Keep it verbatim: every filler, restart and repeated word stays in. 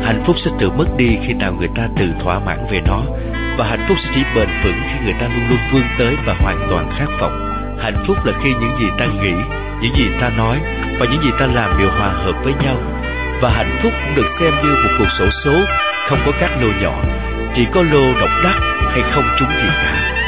Hạnh phúc sẽ tự mất đi khi nào người ta tự thỏa mãn về nó, và hạnh phúc sẽ chỉ bền vững khi người ta luôn luôn vươn tới và hoàn toàn khát vọng. Hạnh phúc là khi những gì ta nghĩ, những gì ta nói và những gì ta làm đều hòa hợp với nhau. Và hạnh phúc cũng được xem như một cuộc xổ số, không có các lô nhỏ, chỉ có lô độc đắc hay không trúng gì cả.